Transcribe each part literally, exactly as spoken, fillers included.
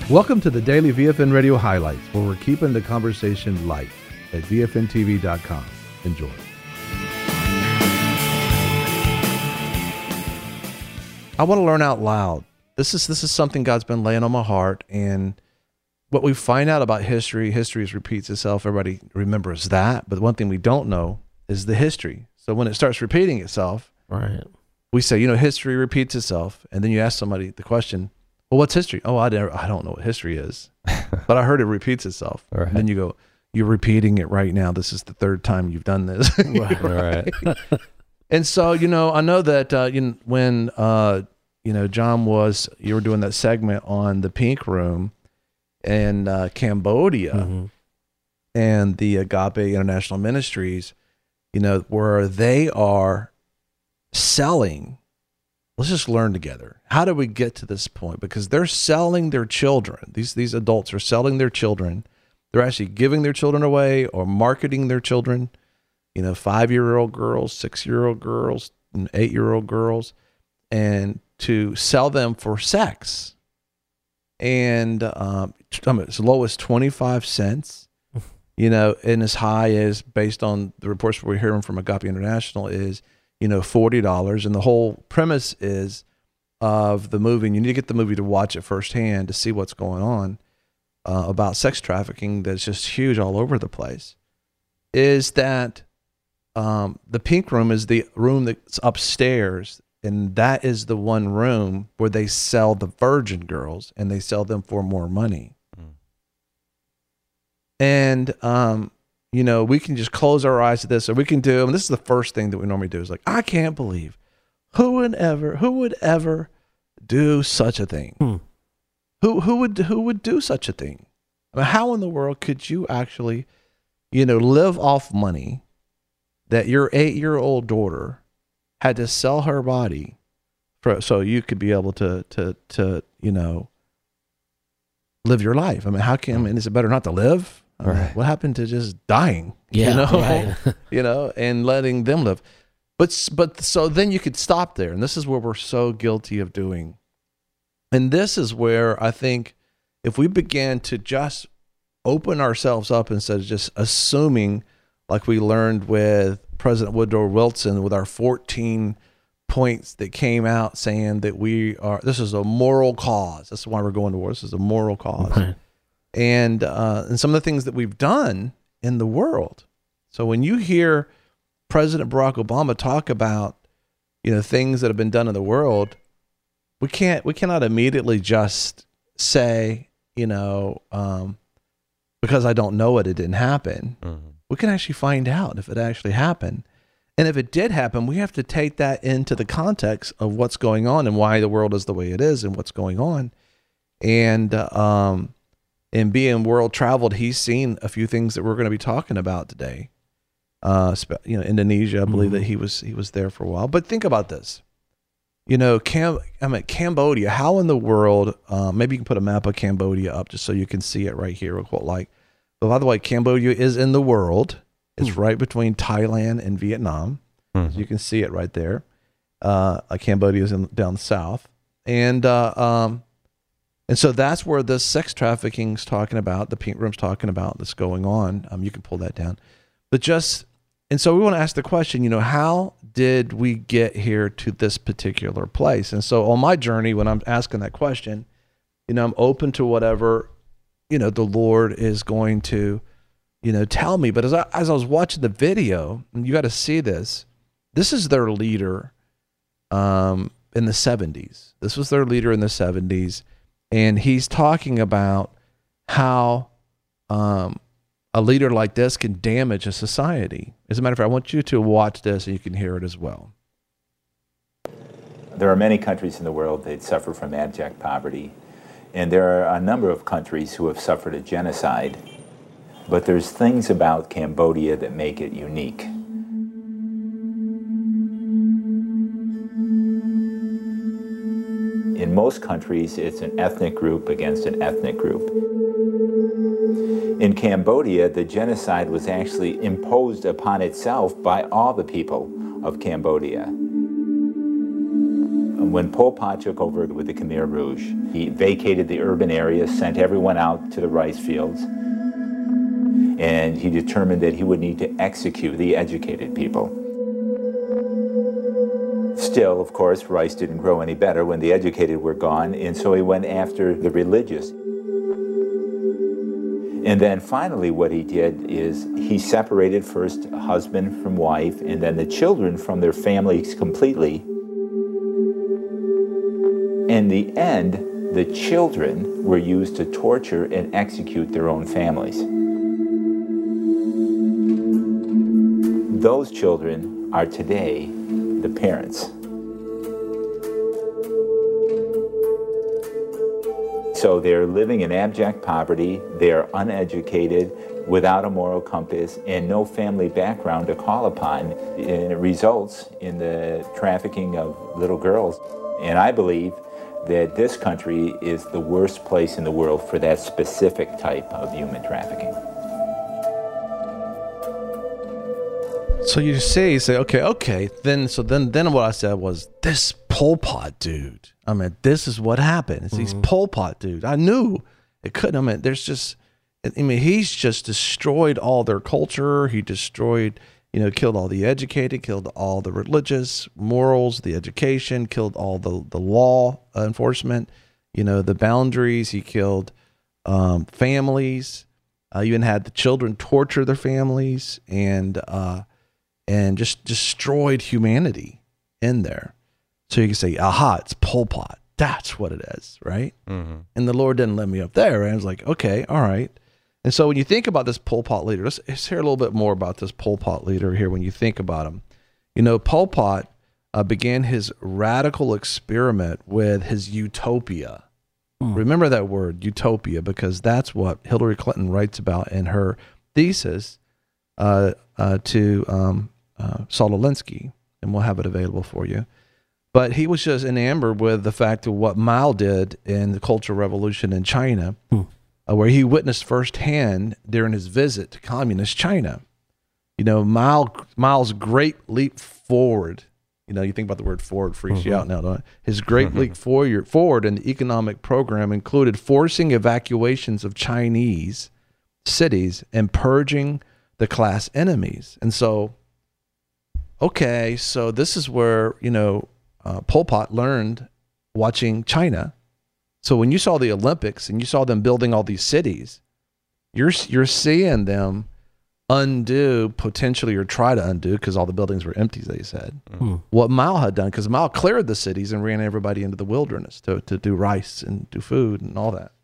Welcome to the Daily V F N Radio Highlights, where we're keeping the conversation light at V F N T V dot com. Enjoy. I want to learn out loud. This is this is something God's been laying on my heart, and what we find out about history, history repeats itself. Everybody remembers that, but one thing we don't know is the history. So when it starts repeating itself, right, we say, you know, history repeats itself, and then you ask somebody the question, well, what's history? Oh, I, never, I don't know what history is, but I heard it repeats itself. Right. And then you go, you're repeating it right now. This is the third time you've done this. right. right. And so, you know, I know that uh, you know, when, uh, you know, John was, you were doing that segment on the Pink Room in uh, Cambodia Mm-hmm. and the Agape International Ministries, you know, where they are selling. Let's just learn together. How do we get to this point? Because they're selling their children. These these adults are selling their children. They're actually giving their children away or marketing their children. You know, five-year-old girls, six-year-old girls, and eight-year-old girls, and to sell them for sex. And um, as low as twenty-five cents, you know, and as high as, based on the reports we're hearing from Agape International, is, you know, forty dollars. And the whole premise is of the movie, and you need to get the movie to watch it firsthand to see what's going on uh, about sex trafficking that's just huge all over the place, is that um, the Pink Room is the room that's upstairs, and that is the one room where they sell the virgin girls, and they sell them for more money. Mm. And, um, you know, we can just close our eyes to this, or we can do, and this is the first thing that we normally do, is like, I can't believe who would ever, who would ever do such a thing? Hmm. Who, who would, who would do such a thing? I mean, how in the world could you actually, you know, live off money that your eight-year-old daughter had to sell her body for, so you could be able to, to, to, you know, live your life? I mean, how can, I mean, is it better not to live? I mean, Right. what happened to just dying, Yeah, you know, right. you know, and letting them live? But, but so then you could stop there. And this is where we're so guilty of doing. And this is where I think if we began to just open ourselves up instead of just assuming, like we learned with President Woodrow Wilson with our fourteen points that came out saying that we are, this is a moral cause. That's why we're going to war. This is a moral cause. Right. And, uh, and some of the things that we've done in the world. So when you hear President Barack Obama talk about, you know, things that have been done in the world, we can't, we cannot immediately just say, you know, um, because I don't know it, it didn't happen. Mm-hmm. We can actually find out if it actually happened. And if it did happen, we have to take that into the context of what's going on and why the world is the way it is and what's going on. And, um, and being world traveled, he's seen a few things that we're going to be talking about today. Uh, you know, Indonesia, I believe mm-hmm. that he was, he was there for a while. But think about this. You know, Cam, I mean, Cambodia, how in the world, uh, maybe you can put a map of Cambodia up just so you can see it right here, what like. But by the way, Cambodia is in the world. It's mm-hmm. right between Thailand and Vietnam. Mm-hmm. So you can see it right there. Uh, Cambodia is in, down south. And uh, um, and so that's where this sex trafficking is talking about, the Pink Room's talking about that's going on. Um, you can pull that down. But just, and so we want to ask the question, you know, how did we get here to this particular place? And so on my journey, when I'm asking that question, you know, I'm open to whatever, you know, the Lord is going to, you know, tell me. But as I, as I was watching the video, and you got to see this, this is their leader um, in the seventies. This was their leader in the seventies. And he's talking about how um, a leader like this can damage a society. As a matter of fact, I want you to watch this and you can hear it as well. There are many countries in the world that suffer from abject poverty. And there are a number of countries who have suffered a genocide. But there's things about Cambodia that make it unique. In most countries, it's an ethnic group against an ethnic group. In Cambodia, the genocide was actually imposed upon itself by all the people of Cambodia. When Pol Pot took over with the Khmer Rouge, he vacated the urban areas, sent everyone out to the rice fields, and he determined that he would need to execute the educated people. Still, of course, rice didn't grow any better when the educated were gone, and so he went after the religious. And then finally what he did is he separated first husband from wife and then the children from their families completely. In the end, the children were used to torture and execute their own families. Those children are today the parents. So they're living in abject poverty, they're uneducated, without a moral compass, and no family background to call upon, and it results in the trafficking of little girls. And I believe that this country is the worst place in the world for that specific type of human trafficking. So you say, you say, okay, okay. Then, so then, then what I said was, this Pol Pot dude. I mean, this is what happened. It's mm-hmm. these Pol Pot dude. I knew it couldn't. I mean, there's just, I mean, he's just destroyed all their culture. He destroyed, you know, killed all the educated, killed all the religious morals, the education, killed all the, the law enforcement, you know, the boundaries. He killed um, families. Uh, even had the children torture their families and, uh, and just destroyed humanity in there. So you can say, aha, it's Pol Pot. That's what it is, right? Mm-hmm. And the Lord didn't let me up there. And I was like, okay, all right. And so when you think about this Pol Pot leader, let's, let's hear a little bit more about this Pol Pot leader here when you think about him. You know, Pol Pot uh, began his radical experiment with his utopia. Mm. Remember that word, utopia, because that's what Hillary Clinton writes about in her thesis uh, uh, to um, uh, Saul Alinsky, and we'll have it available for you. But he was just enamored with the fact of what Mao did in the Cultural Revolution in China, hmm. uh, where he witnessed firsthand during his visit to communist China. You know, Mao, Mao's great leap forward, you know, you think about the word forward, freaks mm-hmm. you out now, don't it? His great mm-hmm. leap forward, forward in the economic program included forcing evacuations of Chinese cities and purging the class enemies. And so, okay, so this is where, you know, Uh, Pol Pot learned watching China. So when you saw the Olympics and you saw them building all these cities, you're you're seeing them undo potentially or try to undo, because all the buildings were empty, they said, mm-hmm. what Mao had done, because Mao cleared the cities and ran everybody into the wilderness to, to do rice and do food and all that.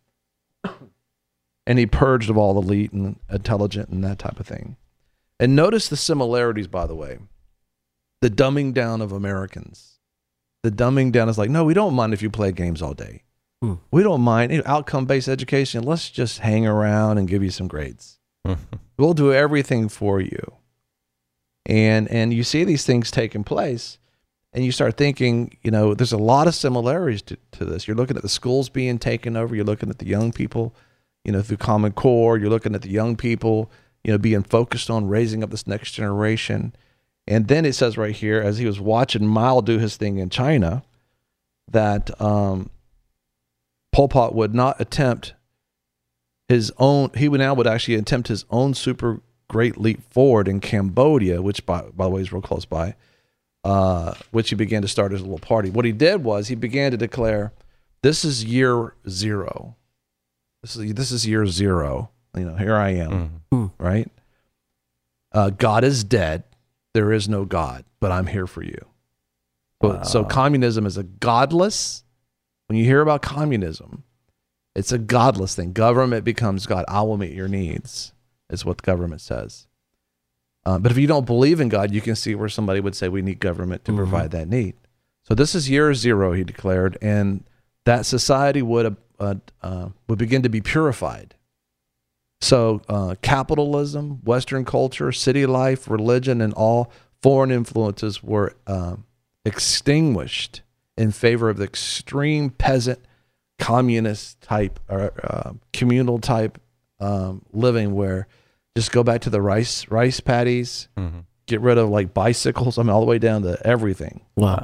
And he purged of all elite and intelligent and that type of thing. And notice the similarities, by the way. The dumbing down of Americans. The dumbing down is like, no, we don't mind if you play games all day. Hmm. We don't mind, you know, outcome-based education. Let's just hang around and give you some grades. We'll do everything for you. And and you see these things taking place, and you start thinking, you know, there's a lot of similarities to, to this. You're looking at the schools being taken over. You're looking at the young people, you know, through Common Core. You're looking at the young people, you know, being focused on raising up this next generation. And then it says right here, as he was watching Mao do his thing in China, that um, Pol Pot would not attempt his own, he would now would actually attempt his own super great leap forward in Cambodia, which by, by the way is real close by, uh, which he began to start as a little party. What he did was he began to declare, this is year zero. This is, this is year zero. You know, here I am, mm-hmm. right? Uh, God is dead. There is no God, but I'm here for you. Wow. So communism is a godless, when you hear about communism, it's a godless thing. Government becomes God. I will meet your needs, is what the government says. Um, but if you don't believe in God, you can see where somebody would say we need government to mm-hmm. provide that need. So this is year zero, he declared, and that society would, uh, uh, would begin to be purified. So uh, capitalism, Western culture, city life, religion, and all foreign influences were uh, extinguished in favor of the extreme peasant, communist type, or uh, communal type um, living, where just go back to the rice rice paddies, mm-hmm. get rid of like bicycles, I mean, all the way down to everything. Wow.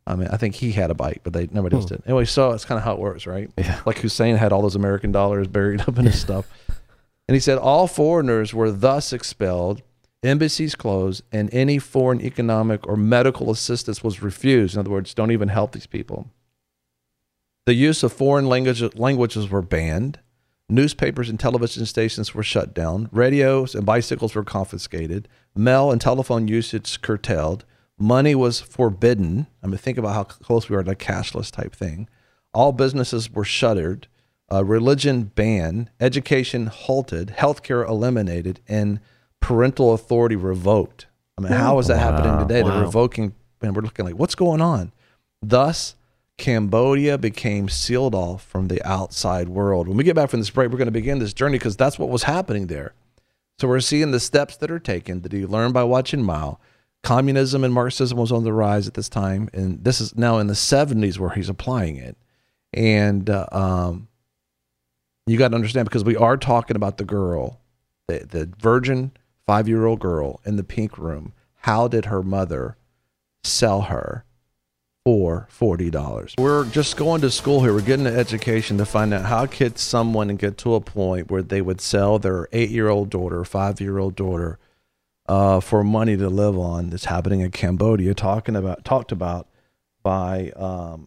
I mean, I think he had a bite, but they nobody else Hmm. did. Anyway, so it's kind of how it works, right? Yeah. Like Hussein had all those American dollars buried up in his stuff. And he said, all foreigners were thus expelled, embassies closed, and any foreign economic or medical assistance was refused. In other words, don't even help these people. The use of foreign language, languages were banned. Newspapers and television stations were shut down. Radios and bicycles were confiscated. Mail and telephone usage curtailed. Money was forbidden. I mean, think about how close we are to a cashless type thing. All businesses were shuttered. Uh, religion banned. Education halted. Healthcare eliminated. And parental authority revoked. I mean, how is that Wow. happening today? They're Wow. revoking, and we're looking like, what's going on? Thus, Cambodia became sealed off from the outside world. When we get back from this break, we're going to begin this journey because that's what was happening there. So we're seeing the steps that are taken that you learn by watching Mao. Communism and Marxism was on the rise at this time, and this is now in the seventies where he's applying it. And uh, um, you got to understand, because we are talking about the girl, the, the virgin five-year-old girl in the pink room. How did her mother sell her for forty dollars? We're just going to school here. We're getting an education to find out how could someone get to a point where they would sell their eight-year-old daughter, five-year-old daughter, uh, for money to live on. That's happening in Cambodia, talking about talked about by um,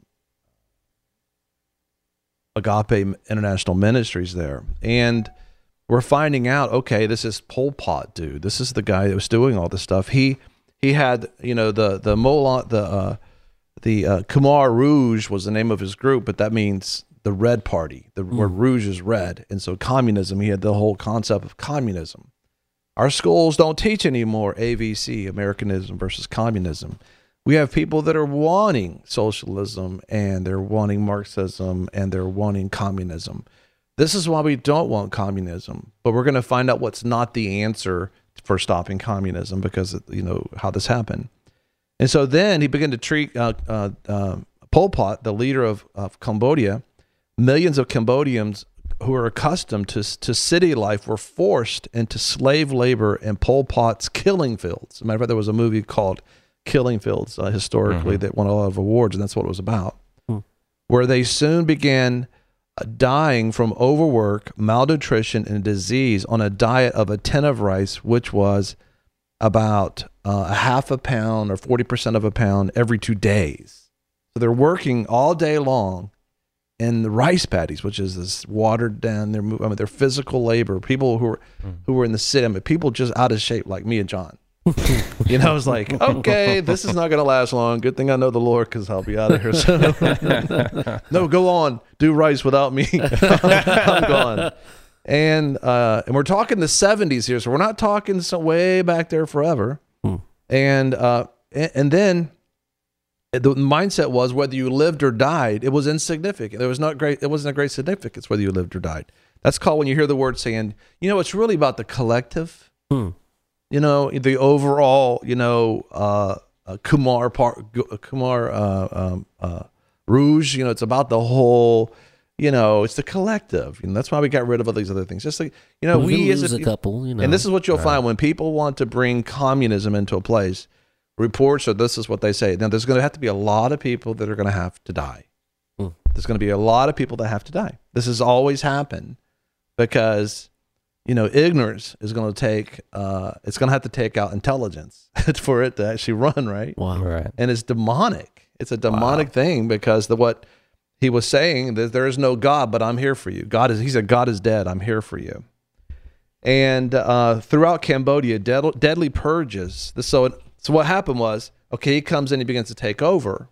Agape International Ministries there. And we're finding out, okay, this is Pol Pot dude. This is the guy that was doing all this stuff. He he had, you know, the the Molan, the uh, the uh, Khmer Rouge was the name of his group, but that means the red party, the where rouge is red. And so communism, he had the whole concept of communism. Our schools don't teach anymore A V C, Americanism versus communism. We have people that are wanting socialism, and they're wanting Marxism, and they're wanting communism. This is why we don't want communism, but we're going to find out what's not the answer for stopping communism, because, you know, how this happened. And so then he began to treat uh, uh, uh, Pol Pot, the leader of, of Cambodia. Millions of Cambodians who are accustomed to, to city life were forced into slave labor in Pol Pot's killing fields. As a matter of fact, there was a movie called Killing Fields uh, historically mm-hmm. that won a lot of awards, and that's what it was about, mm. where they soon began uh, dying from overwork, malnutrition, and disease on a diet of a tin of rice, which was about uh, a half a pound or forty percent of a pound every two days. So they're working all day long in the rice paddies, which is this watered down, their, I mean, their physical labor, people who were, mm. who were in the city, I mean, people just out of shape like me and John. You know, I was like, okay, this is not going to last long. Good thing I know the Lord, because I'll be out of here soon. No, go on. Do rice without me. I'm gone. And uh, and we're talking the seventies here, so we're not talking some way back there forever. Hmm. And uh, and, and then the mindset was whether you lived or died, it was insignificant. There was not great. It wasn't a great significance whether you lived or died. That's called, when you hear the word saying, you know, it's really about the collective. Hmm. You know, the overall, you know, uh, uh, Kumar part, Kumar uh, um, uh, Rouge. You know, it's about the whole. You know, it's the collective. You know, that's why we got rid of all these other things. Just like, you know, we, we as a, a couple, you know. And this is what you'll right. find when people want to bring communism into a place. Reports, or this is what they say. Now, there's going to have to be a lot of people that are going to have to die. Hmm. There's going to be a lot of people that have to die. This has always happened because, you know, ignorance is going to take. Uh, it's going to have to take out intelligence for it to actually run, right? Wow, right. And it's demonic. It's a demonic wow. thing, because the what. He was saying that there is no God, but I'm here for you. God is, he said, God is dead. I'm here for you. And uh, throughout Cambodia, dead, deadly purges. So, so what happened was, okay, he comes in, he begins to take over.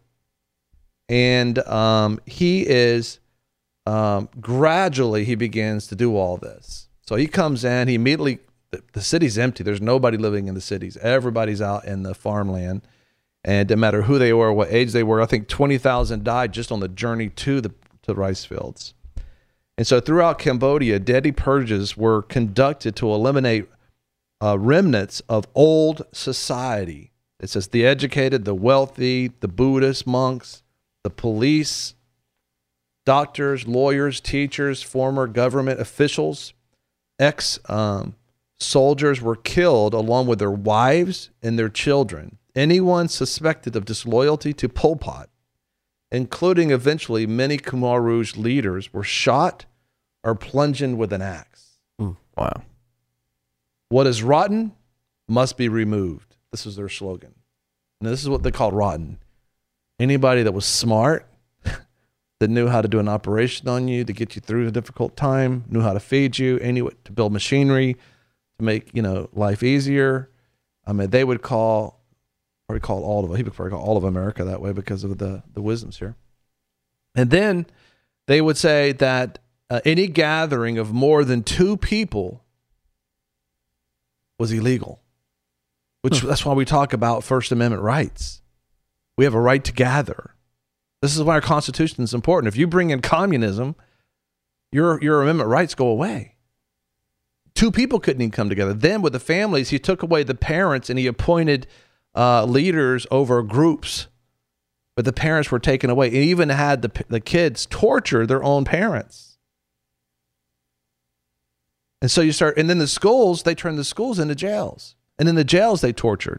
And um, he is, um, gradually, he begins to do all this. So he comes in, he immediately, the, the city's empty. There's nobody living in the cities. Everybody's out in the farmland. And it didn't matter who they were, what age they were. I think twenty thousand died just on the journey to the to the rice fields. And so throughout Cambodia, deadly purges were conducted to eliminate uh, remnants of old society. It says the educated, the wealthy, the Buddhist monks, the police, doctors, lawyers, teachers, former government officials, ex um, soldiers were killed along with their wives and their children. Anyone suspected of disloyalty to Pol Pot including eventually many Khmer Rouge leaders, were shot or plunged with an axe. Mm, wow. What is rotten must be removed. This is their slogan. And this is what they called rotten. Anybody that was smart, that knew how to do an operation on you to get you through a difficult time, knew how to feed you, anyway, to build machinery, to make, you know, life easier. I mean, they would call, probably call all of, he would probably call all of America that way because of the, the wisdoms here. And then they would say that uh, any gathering of more than two people was illegal, which huh. that's why we talk about First Amendment rights. We have a right to gather. This is why our Constitution is important. If you bring in communism, your your amendment rights go away. Two people couldn't even come together. Then with the families, he took away the parents and he appointed uh, leaders over groups. But the parents were taken away. He even had the the kids torture their own parents. And so you start, and then the schools, they turned the schools into jails. And in the jails, they tortured.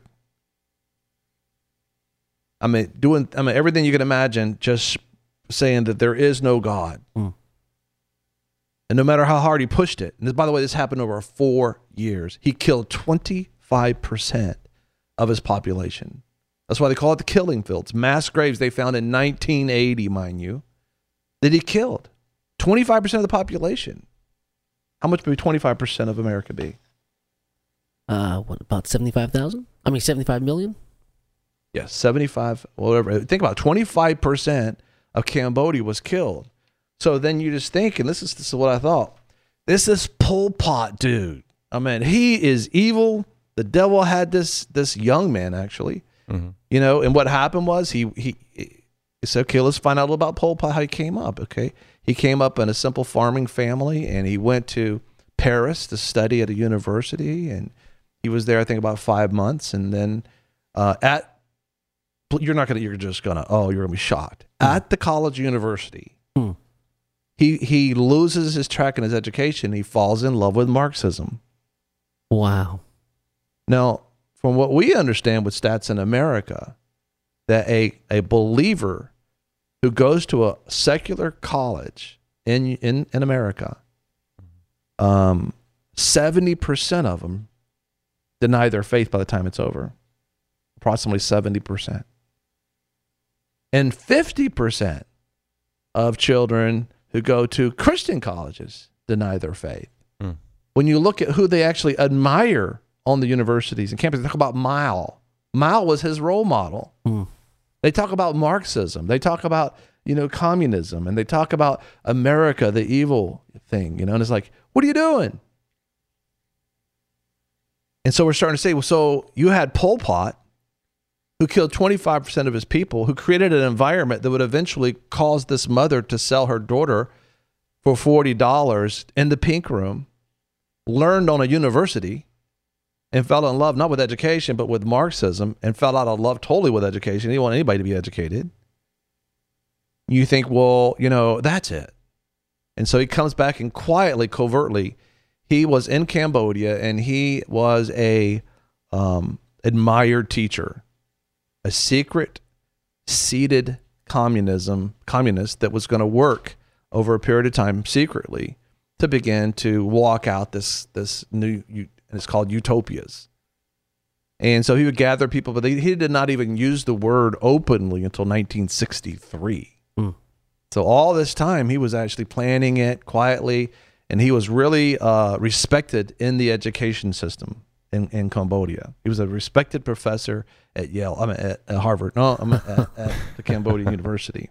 I mean, doing, I mean, everything you can imagine, just saying that there is no God. Mm. And no matter how hard he pushed it, and this, by the way, this happened over four years, he killed twenty-five percent of his population. That's why they call it the killing fields. Mass graves they found in nineteen eighty, mind you, that he killed. twenty-five percent of the population. How much would twenty-five percent of America be? Uh, what, about seventy-five thousand? I mean, seventy-five million? Yes, seventy-five, whatever. Think about it, twenty-five percent of Cambodia was killed. So then you just think, and this is, this is what I thought, this is Pol Pot, dude. I mean, he is evil. The devil had this this young man, actually. Mm-hmm. You know, and what happened was he, he, he said, okay, let's find out a little about Pol Pot, how he came up, okay? He came up in a simple farming family, and he went to Paris to study at a university, and he was there, I think, about five months, and then uh, at You're not gonna. You're just gonna. Oh, you're gonna be shocked. Mm. At the college university, mm. he he loses his track in his education. He falls in love with Marxism. Wow. Now, from what we understand with Stats in America, that a a believer who goes to a secular college in in in America, um, seventy percent of them deny their faith by the time it's over. Approximately seventy percent. And fifty percent of children who go to Christian colleges deny their faith. Mm. When you look at who they actually admire on the universities and campuses, they talk about Mao. Mao was his role model. Mm. They talk about Marxism. They talk about, you know, communism. And they talk about America, the evil thing, you know, and it's like, what are you doing? And so we're starting to say, well, so you had Pol Pot, who killed twenty-five percent of his people, who created an environment that would eventually cause this mother to sell her daughter for forty dollars in the pink room, learned on a university, and fell in love, not with education, but with Marxism, and fell out of love totally with education. He didn't want anybody to be educated. You think, well, you know, that's it. And so he comes back and quietly, covertly, he was in Cambodia, and he was a um, admired teacher. A secret, seeded communism, communist that was going to work over a period of time secretly to begin to walk out this this new, and it's called utopias. And so he would gather people, but they, he did not even use the word openly until nineteen sixty-three. Mm. So all this time he was actually planning it quietly, and he was really uh, respected in the education system. In, in Cambodia. He was a respected professor at Yale, I mean at, at Harvard, no, I'm at, at the Cambodian University.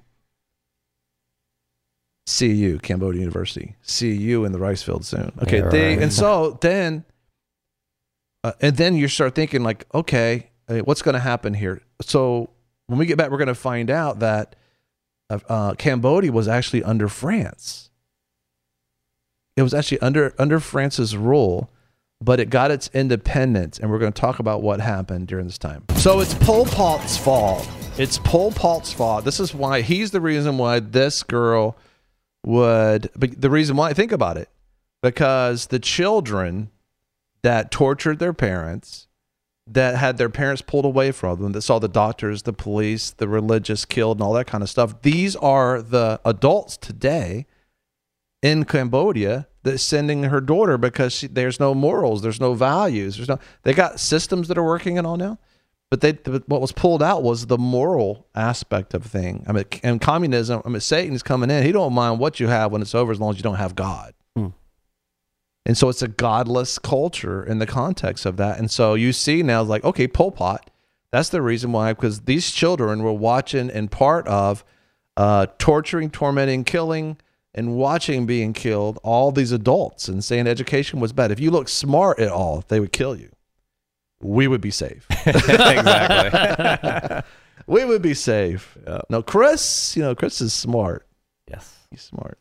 C U, Cambodia University. C U in the rice field soon. Okay, yeah, they, right. And so then, uh, and then you start thinking like, okay, what's going to happen here? So when we get back, we're going to find out that uh, Cambodia was actually under France. It was actually under under France's rule, but it got its independence, and we're going to talk about what happened during this time. So it's Pol Pot's fault. It's Pol Pot's fault. This is why he's the reason why this girl would, the reason why, think about it, because the children that tortured their parents that had their parents pulled away from them, that saw the doctors, the police, the religious killed, and all that kind of stuff. These are the adults today in Cambodia that's sending her daughter because she, there's no morals, there's no values, there's no. They got systems that are working and all now, but they what was pulled out was the moral aspect of thing. I mean, and communism. I mean, Satan's coming in. He don't mind what you have when it's over, as long as you don't have God. Hmm. And so it's a godless culture in the context of that. And so you see now, it's like, okay, Pol Pot. That's the reason why, because these children were watching and part of uh, torturing, tormenting, killing, and watching being killed all these adults and saying education was bad. If you look smart at all, they would kill you. We would be safe. Exactly. We would be safe. Yeah. No, Chris, you know, Chris is smart. Yes. He's smart.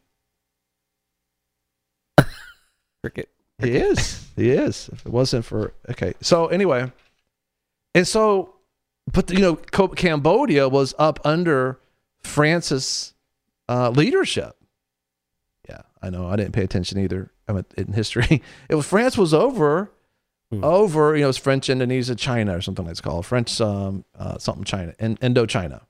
Cricket. He is. He is. If it wasn't for, okay. So anyway, and so, but you know, Cambodia was up under France's uh, leadership. Yeah, I know. I didn't pay attention either. I mean, in history, it was France was over, hmm. over. You know, it was French Indonesia, China, or something like it's called. French, um, uh, something China, and Indochina,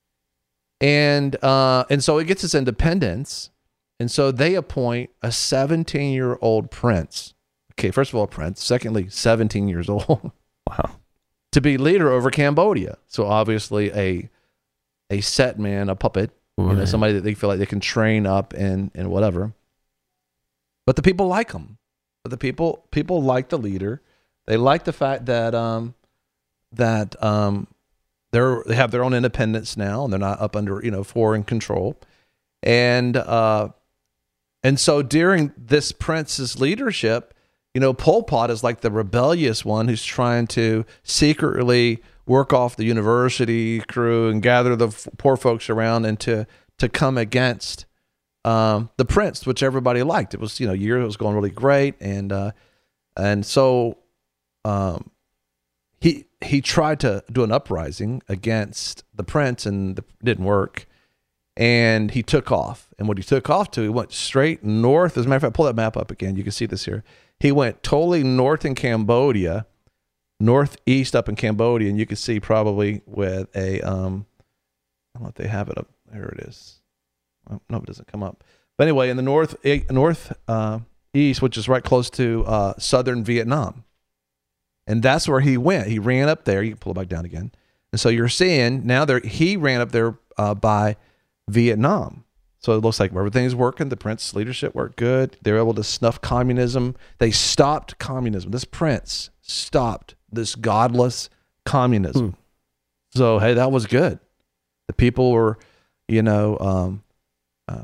and uh, and so it gets its independence, and so they appoint a seventeen-year-old prince. Okay, first of all, prince. Secondly, seventeen years old. Wow. To be leader over Cambodia. So obviously, a a set man, a puppet. You know, somebody that they feel like they can train up and and whatever. But the people like him. But the people people like the leader. They like the fact that um that um they're they have their own independence now and they're not up under, you know, foreign control. And uh and so during this prince's leadership, you know, Pol Pot is like the rebellious one who's trying to secretly work off the university crew and gather the f- poor folks around and to to come against um, the prince, which everybody liked. It was, you know, year it was going really great, and uh, and so um, he he tried to do an uprising against the prince, and it didn't work. And he took off, and what he took off to, he went straight north. As a matter of fact, pull that map up again. You can see this here. He went totally north in Cambodia. Northeast up in Cambodia, and you can see probably with a um I don't know if they have it up there. It is. Well, no, it doesn't come up. But anyway, in the north north uh, east, which is right close to uh, southern Vietnam, and that's where he went. He ran up there. You can pull it back down again, and so you're seeing now there he ran up there uh, by Vietnam. So it looks like everything's working. The prince's leadership worked good. They were able to snuff communism. They stopped communism. This prince stopped this godless communism. Hmm. So, hey, that was good. The people were, you know, um, uh,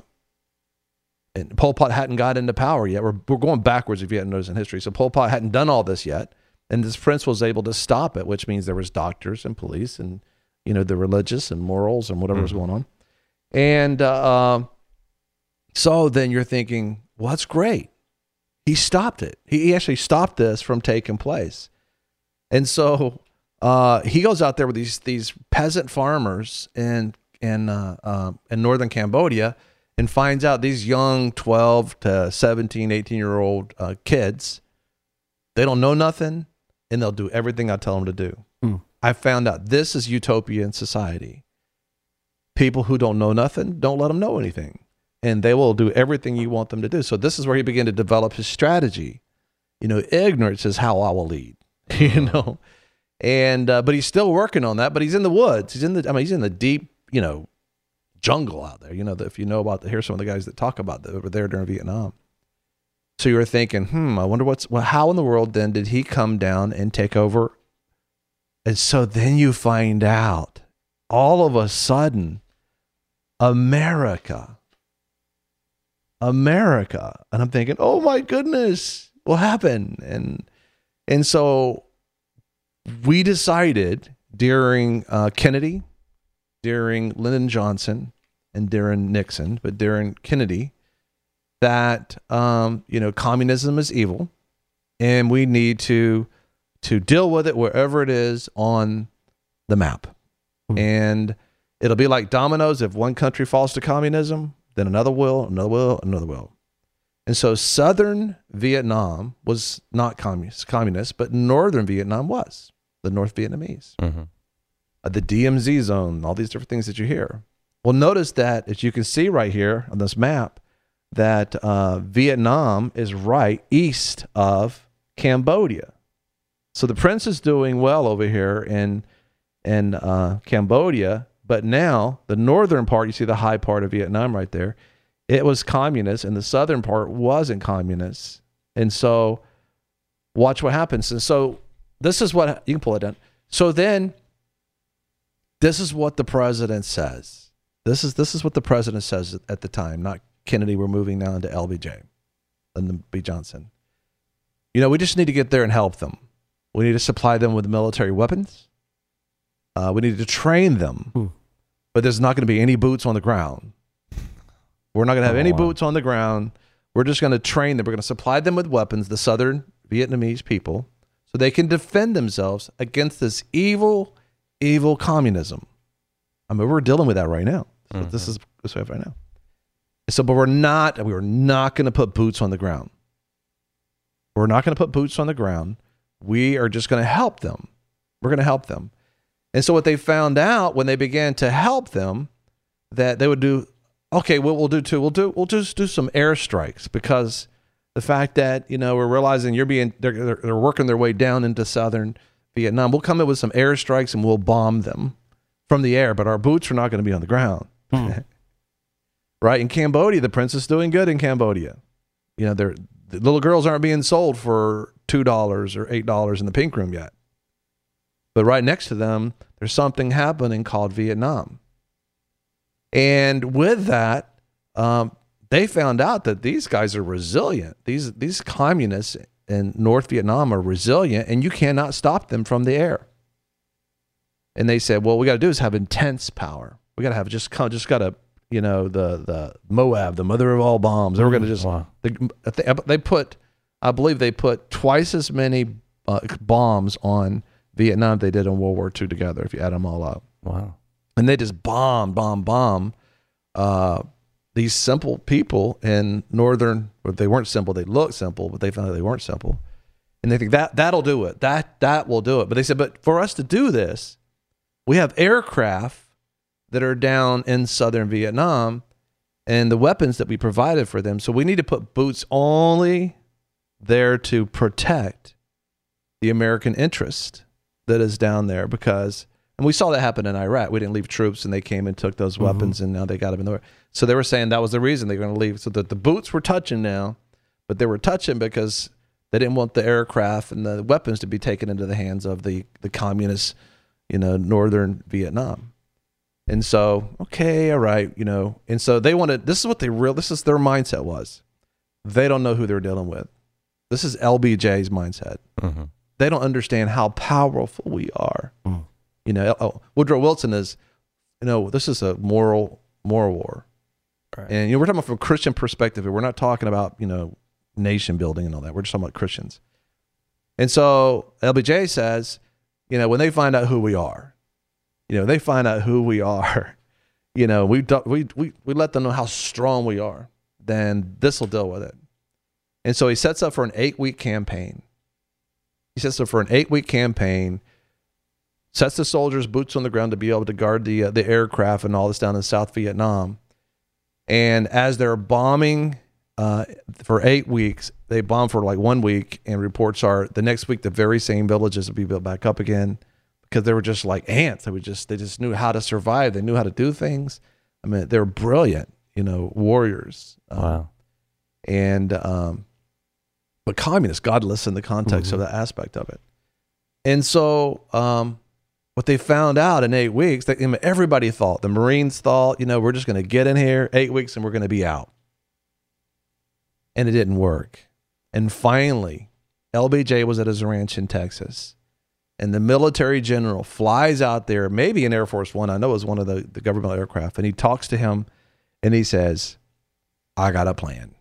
and Pol Pot hadn't got into power yet. We're, we're going backwards if you hadn't noticed in history. So Pol Pot hadn't done all this yet. And this prince was able to stop it, which means there was doctors and police and, you know, the religious and morals and whatever mm-hmm. was going on. And uh, so then you're thinking, well, that's great. He stopped it. He actually stopped this from taking place. And so uh, he goes out there with these these peasant farmers in in uh, uh, in northern Cambodia and finds out these young twelve to seventeen, eighteen year old uh, kids, they don't know nothing and they'll do everything I tell them to do. Mm. I found out this is utopian society. People who don't know nothing, don't let them know anything. And they will do everything you want them to do. So this is where he began to develop his strategy. You know, ignorance is how I will lead. You know, and uh, but he's still working on that. But he's in the woods. He's in the. I mean, he's in the deep, you know, jungle out there. You know, if you know about the, here's some of the guys that talk about that over there during Vietnam. So you were thinking, hmm, I wonder what's well, how in the world then did he come down and take over? And so then you find out, all of a sudden, America, America, and I'm thinking, oh my goodness, what happened? And And so we decided during uh, Kennedy, during Lyndon Johnson, and during Nixon, but during Kennedy, that um, you know, communism is evil, and we need to to deal with it wherever it is on the map. Mm-hmm. And it'll be like dominoes. If one country falls to communism, then another will, another will, another will. And so southern Vietnam was not communist, communist, but northern Vietnam was. the North Vietnamese, Mm-hmm. uh, the D M Z zone, all these different things that you hear. Well, notice that, as you can see right here on this map, that uh, Vietnam is right east of Cambodia. So the prince is doing well over here in in uh, Cambodia, but now the northern part, you see the high part of Vietnam right there, it was communist, and the southern part wasn't communist. And so watch what happens. And so this is what, you can pull it down. So then this is what the president says. This is this is what the president says at the time, not Kennedy. We're moving now into L B J and B. Johnson. You know, we just need to get there and help them. We need to supply them with military weapons. Uh, we need to train them. Hmm. But there's not going to be any boots on the ground. We're not going to have Oh, any wow. boots on the ground. We're just going to train them. We're going to supply them with weapons, the southern Vietnamese people, so they can defend themselves against this evil, evil communism. I mean, we're dealing with that right now. So Mm-hmm. This is this we have right now. So, but we're not, we are not going to put boots on the ground. We're not going to put boots on the ground. We are just going to help them. We're going to help them. And so what they found out when they began to help them, that they would do, okay, what we'll do too, we'll do, we'll just do some airstrikes, because the fact that, you know, we're realizing you're being, they're, they're, they're working their way down into southern Vietnam. We'll come in with some airstrikes and we'll bomb them from the air, but our boots are not going to be on the ground. Right? In Cambodia, the prince is doing good in Cambodia. You know, they're, the little girls aren't being sold for two dollars or eight dollars in the pink room yet. But right next to them, there's something happening called Vietnam. And with that, um, they found out that these guys are resilient. These, these communists in North Vietnam are resilient, and you cannot stop them from the air. And they said, well, what we got to do is have intense power. We got to have just, just got to, you know, the, the Moab, the mother of all bombs. They were going to just, Wow. they, they put, I believe they put twice as many uh, bombs on Vietnam they did in World War Two together, if you add them all up. Wow. And they just bomb, bomb, bomb uh, these simple people in northern, or they weren't simple, they looked simple, but they found out they weren't simple. And they think that, that'll do it. That, that will do it. But they said, but for us to do this, we have aircraft that are down in southern Vietnam and the weapons that we provided for them. So we need to put boots only there to protect the American interest that is down there, because, and we saw that happen in Iraq. We didn't leave troops and they came and took those weapons and now they got them in the way. So they were saying that was the reason they were going to leave. So that the boots were touching now, but they were touching because they didn't want the aircraft and the weapons to be taken into the hands of the, the communists, you know, northern Vietnam. And so, okay, all right, you know, and so they wanted, this is what they real, this is their mindset was. They don't know who they're dealing with. This is L B J's mindset. Mm-hmm. They don't understand how powerful we are. Mm. You know, oh, Woodrow Wilson is, you know, this is a moral, moral war. Right. And, you know, we're talking about from a Christian perspective. We're not talking about, you know, nation building and all that. We're just talking about Christians. And so L B J says, you know, when they find out who we are, you know, they find out who we are, you know, we, we, we, we let them know how strong we are, then this will deal with it. And so he sets up for an eight week campaign. He sets up for an eight week campaign, sets the soldiers boots on the ground to be able to guard the, uh, the aircraft and all this down in South Vietnam. And as they're bombing uh, for eight weeks, they bomb for like one week, and reports are the next week, the very same villages will be built back up again, because they were just like ants. They were just, they just knew how to survive. They knew how to do things. I mean, they were brilliant, you know, warriors. Um, Wow. And, um, but communists, godless in the context Mm-hmm. of that aspect of it. And so, um, what they found out in eight weeks, that, I mean, everybody thought, the Marines thought, you know, we're just going to get in here eight weeks and we're going to be out. And it didn't work. And finally, L B J was at his ranch in Texas, and the military general flies out there, maybe an Air Force One, I know it was one of the, the government aircraft, and he talks to him and he says, I got a plan.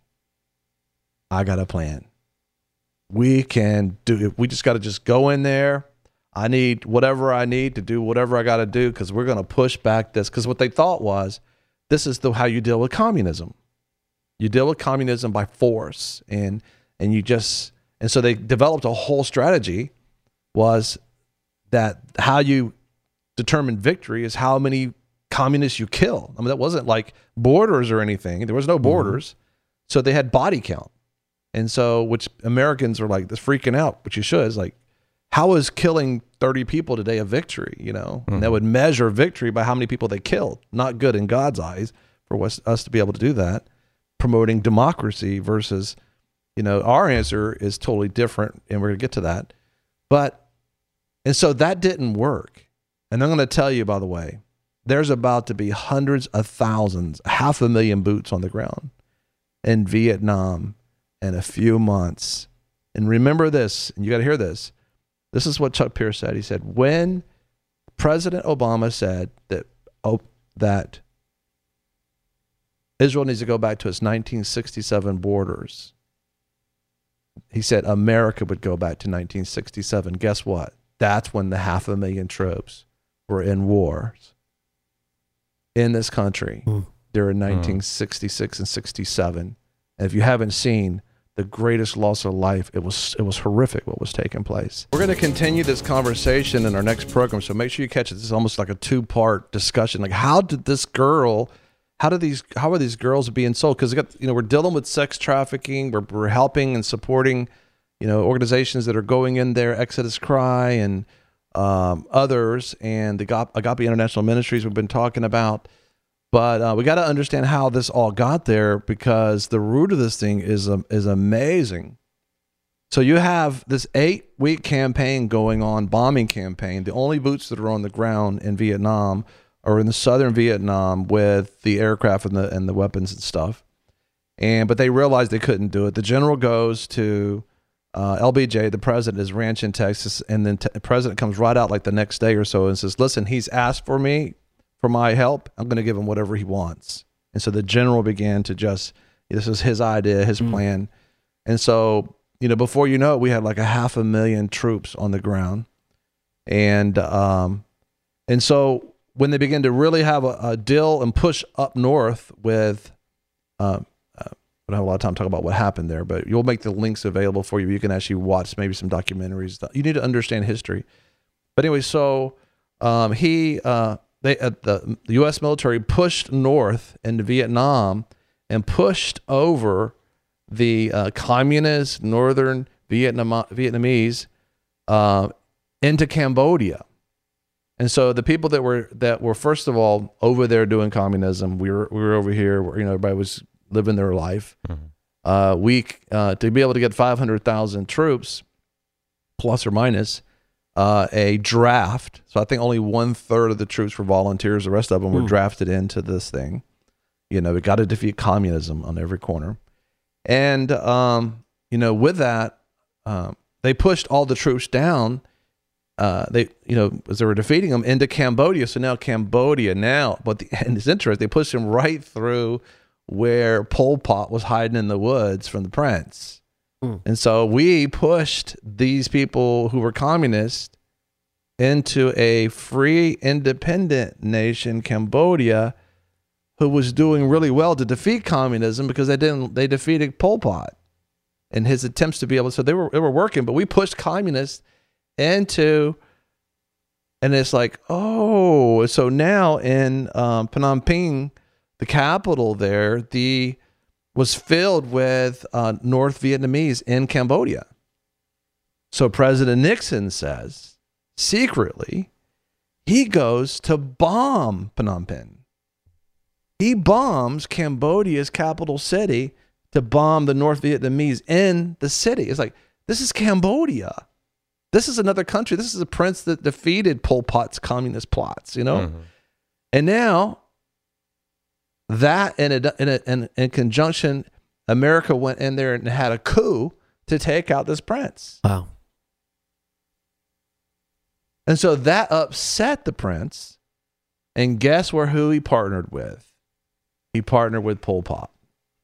I got a plan. We can do it. We just got to just go in there. I need whatever I need to do, whatever I got to do, because we're going to push back this. Because what they thought was, this is the, how you deal with communism. You deal with communism by force. And, and you just, and so they developed a whole strategy, was that how you determine victory is how many communists you kill. I mean, that wasn't like borders or anything. There was no borders. Mm-hmm. So they had body count. And so, which Americans are like, this freaking out, which you should. It's like, how is killing thirty people today a victory? You know, mm-hmm. and that would measure victory by how many people they killed. Not good in God's eyes for us, us to be able to do that. Promoting democracy versus, you know, our answer is totally different, and we're going to get to that. But, and so that didn't work. And I'm going to tell you, by the way, there's about to be hundreds of thousands, half a million boots on the ground in Vietnam in a few months. And remember this, and you got to hear this. This is what Chuck Pierce said. He said, when President Obama said that, oh, that Israel needs to go back to its nineteen sixty-seven borders, he said America would go back to nineteen sixty-seven. Guess what? That's when the half a million troops were in wars in this country mm. during nineteen sixty-six mm. and sixty-seven. And if you haven't seen the greatest loss of life, it was it was horrific what was taking place. We're going to continue this conversation in our next program, so make sure you catch it. This is almost like a two-part discussion. Like, how did this girl, how did these, how are these girls being sold? Because you know, we're dealing with sex trafficking. We're we're helping and supporting, you know, organizations that are going in there, Exodus Cry and um, others, and the Agape International Ministries we've been talking about. But uh, we got to understand how this all got there, because the root of this thing is um, is amazing. So you have this eight-week campaign going on, bombing campaign. The only boots that are on the ground in Vietnam are in the southern Vietnam with the aircraft and the and the weapons and stuff. And but they realized they couldn't do it. The general goes to uh, L B J, the president, his ranch in Texas, and then t- the president comes right out like the next day or so and says, "Listen, he's asked for me." For my help, I'm going to give him whatever he wants. And so the general began to just, this was his idea, his mm. plan. And so, you know, before you know it, we had like a half a million troops on the ground. And, um, and so when they began to really have a, a deal and push up north with, uh, uh, I don't have a lot of time to talk about what happened there, but you'll make the links available for you. You can actually watch maybe some documentaries. You need to understand history. But anyway, so um, he, uh, They, uh, the, the U S military pushed north into Vietnam and pushed over the uh, communist northern Vietnam, Vietnamese uh, into Cambodia. And so the people that were that were first of all over there doing communism, we were we were over here where, you know, everybody was living their life. Mm-hmm. Uh, we uh, to be able to get five hundred thousand troops, plus or minus. Uh, a draft. So I think only one third of the troops were volunteers. The rest of them were mm. drafted into this thing. You know, we got to defeat communism on every corner. And, um, you know, with that, um, they pushed all the troops down. Uh, they, you know, as they were defeating them into Cambodia. So now Cambodia now, but the, and it's interesting, they pushed them right through where Pol Pot was hiding in the woods from the prince. And so we pushed these people who were communists into a free, independent nation, Cambodia, who was doing really well to defeat communism because they didn't. They defeated Pol Pot in his attempts to be able. So they were they were working, but we pushed communists into, and it's like, oh, so now in um, Phnom Penh, the capital there, the was filled with uh, North Vietnamese in Cambodia. So President Nixon says, secretly, he goes to bomb Phnom Penh. He bombs Cambodia's capital city to bomb the North Vietnamese in the city. It's like, this is Cambodia. This is another country. This is a prince that defeated Pol Pot's communist plots, you know? Mm-hmm. And now, that in a, in, a, in in conjunction, America went in there and had a coup to take out this prince. Wow. And so that upset the prince. And guess where who he partnered with? He partnered with Pol Pot.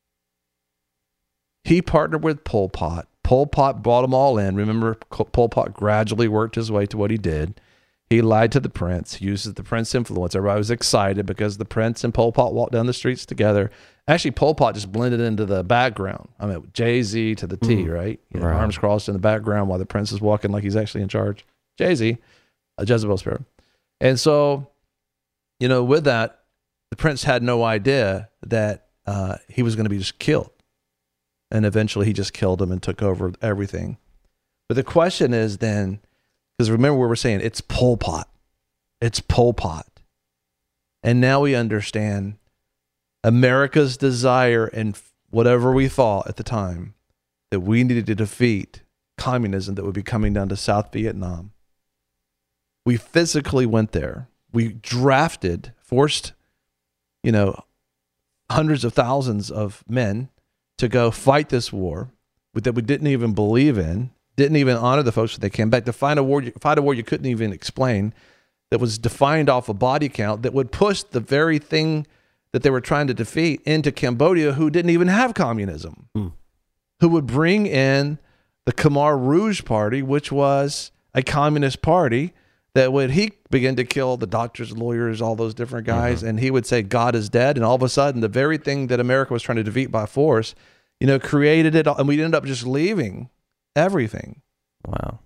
He partnered with Pol Pot. Pol Pot brought them all in. Remember, Pol Pot gradually worked his way to what he did. He lied to the prince, he uses the prince influence. Everybody was excited because the prince and Pol Pot walked down the streets together. Actually, Pol Pot just blended into the background. I mean, Jay-Z to the T, mm. right? You know, right? Arms crossed in the background while the prince is walking like he's actually in charge. Jay-Z. a Jezebel spirit. And so, you know, with that, the prince had no idea that uh, he was going to be just killed. And eventually he just killed him and took over everything. But the question is then, because remember what we're saying, it's Pol Pot. It's Pol Pot. And now we understand America's desire and whatever we thought at the time that we needed to defeat communism that would be coming down to South Vietnam. We physically went there. We drafted, forced, you know, hundreds of thousands of men to go fight this war that we didn't even believe in, didn't even honor the folks when they came back, to fight a war, fight a war you couldn't even explain, that was defined off a body count, that would push the very thing that they were trying to defeat into Cambodia, who didn't even have communism, mm. who would bring in the Khmer Rouge Party, which was a communist party that would, he began to kill the doctors, lawyers, all those different guys, mm-hmm. and he would say God is dead, and all of a sudden the very thing that America was trying to defeat by force, you know, created it, and we ended up just leaving everything. Wow.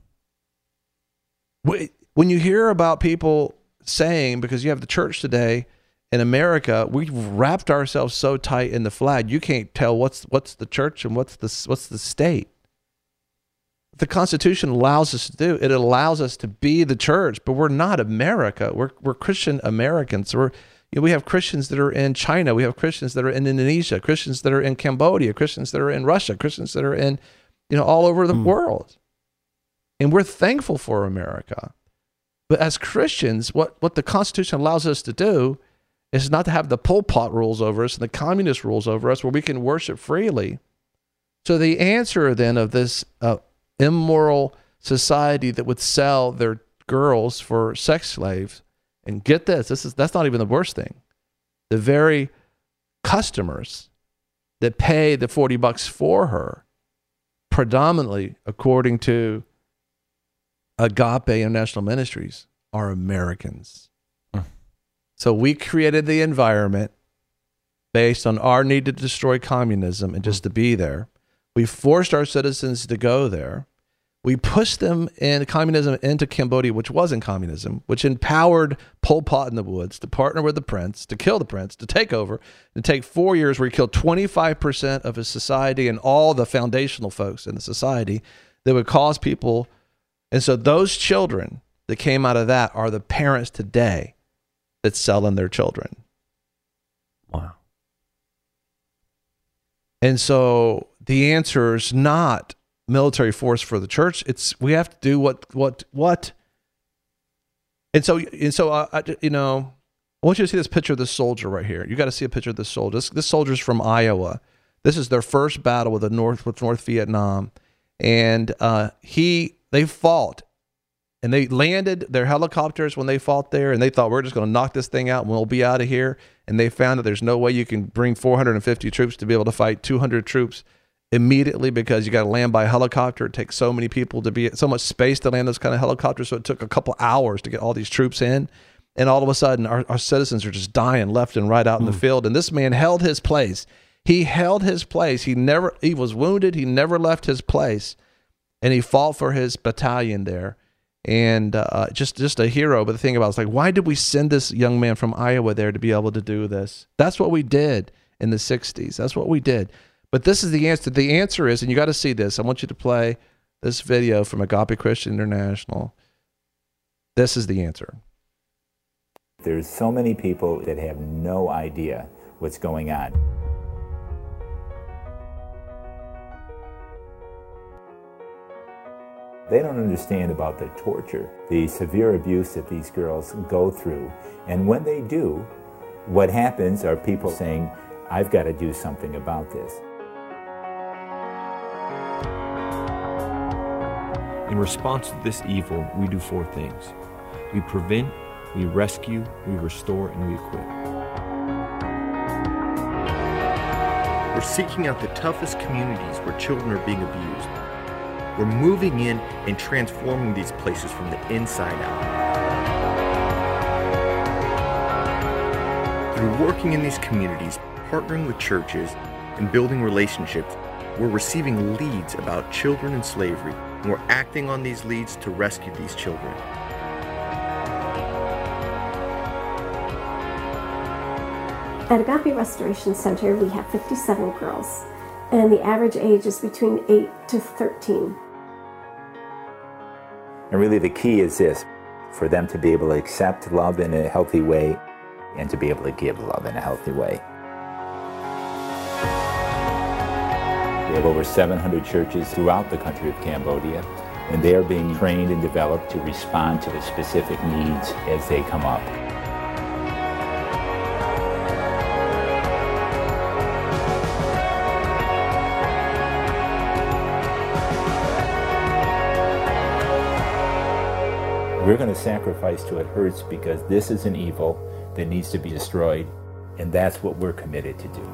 When you hear about people saying, because you have the church today in America, we've wrapped ourselves so tight in the flag, you can't tell what's what's the church and what's the what's the state. The Constitution allows us to do. It allows us to be the church, but we're not America. We're we're Christian Americans. We're you know, we have Christians that are in China. We have Christians that are in Indonesia. Christians that are in Cambodia. Christians that are in Russia. Christians that are in, you know, all over the mm. world. And we're thankful for America. But as Christians, what what the Constitution allows us to do is not to have the Pol Pot rules over us and the communist rules over us, where we can worship freely. So the answer then of this uh, immoral society that would sell their girls for sex slaves, and get this, this is that's not even the worst thing. The very customers that pay the forty bucks for her, predominantly according to Agape International Ministries, are Americans. Huh. So we created the environment based on our need to destroy communism and just to be there. We forced our citizens to go there. We pushed them in communism into Cambodia, which wasn't communism, which empowered Pol Pot in the woods to partner with the prince, to kill the prince, to take over, to take four years where he killed twenty-five percent of his society and all the foundational folks in the society that would cause people. And so those children that came out of that are the parents today that's selling their children. Wow. And so the answer is not military force for the church. It's we have to do what what what. And so and so uh, I, you know, I want you to see this picture of this soldier right here. You got to see a picture of this soldier. This, this soldier's from Iowa. This is their first battle with the North with North Vietnam, and uh, he they fought, and they landed their helicopters when they fought there, and they thought we're just going to knock this thing out and we'll be out of here. And they found that there's no way you can bring four hundred fifty troops to be able to fight two hundred troops immediately, because you got to land by helicopter. It takes so many people to be, so much space to land those kind of helicopters. So it took a couple hours to get all these troops in. And all of a sudden, our, our citizens are just dying left and right out mm. in the field. And this man held his place. He held his place. He never, he was wounded. He never left his place. And he fought for his battalion there. And uh, just, just a hero. But the thing about it is, like, why did we send this young man from Iowa there to be able to do this? That's what we did in the sixties. That's what we did. But this is the answer. The answer is, and you got to see this. I want you to play this video from Agape Christian International. This is the answer. There's so many people that have no idea what's going on. They don't understand about the torture, the severe abuse that these girls go through. And when they do, what happens are people saying, I've got to do something about this. In response to this evil, we do four things. We prevent, we rescue, we restore, and we equip. We're seeking out the toughest communities where children are being abused. We're moving in and transforming these places from the inside out. Through working in these communities, partnering with churches, and building relationships, we're receiving leads about children in slavery, and we're acting on these leads to rescue these children. At Agape Restoration Center, we have fifty-seven girls, and the average age is between eight to thirteen. And really the key is this, for them to be able to accept love in a healthy way and to be able to give love in a healthy way. We have over seven hundred churches throughout the country of Cambodia, and they are being trained and developed to respond to the specific needs as they come up. We're going to sacrifice till it hurts because this is an evil that needs to be destroyed, and that's what we're committed to do.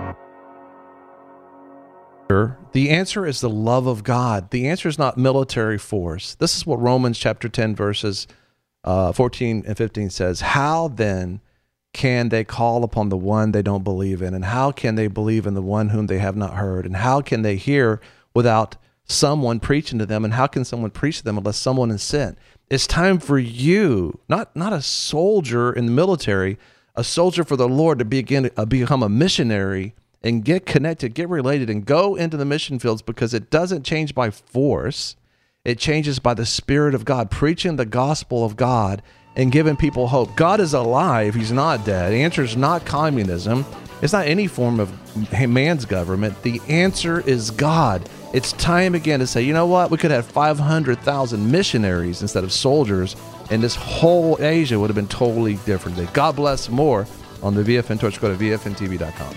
The answer is the love of God. The answer is not military force. This is what Romans chapter ten, verses uh, fourteen and fifteen says. How then can they call upon the one they don't believe in? And how can they believe in the one whom they have not heard? And how can they hear without someone preaching to them? And how can someone preach to them unless someone is sent? It's time for you, not, not a soldier in the military, a soldier for the Lord, to begin to become a missionary and get connected, get related, and go into the mission fields, because it doesn't change by force. It changes by the Spirit of God, preaching the gospel of God and giving people hope. God is alive. He's not dead. The answer is not communism. It's not any form of man's government. The answer is God. It's time again to say, you know what? We could have five hundred thousand missionaries instead of soldiers, and this whole Asia would have been totally different. God bless. More on the V F N Torch. Go to V F N T V dot com.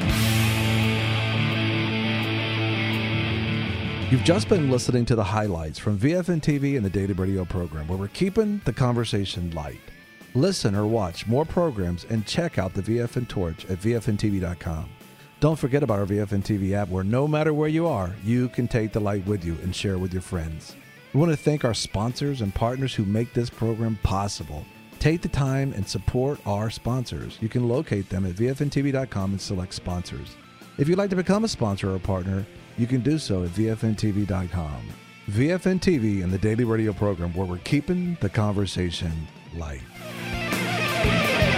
You've just been listening to the highlights from V F N T V and the Daily Radio program, where we're keeping the conversation light. Listen or watch more programs and check out the V F N Torch at V F N T V dot com. Don't forget about our V F N T V app, where no matter where you are, you can take the light with you and share it with your friends. We want to thank our sponsors and partners who make this program possible. Take the time and support our sponsors. You can locate them at V F N T V dot com and select sponsors. If you'd like to become a sponsor or partner, you can do so at V F N T V dot com. V F N T V and the Daily Radio program, where we're keeping the conversation light.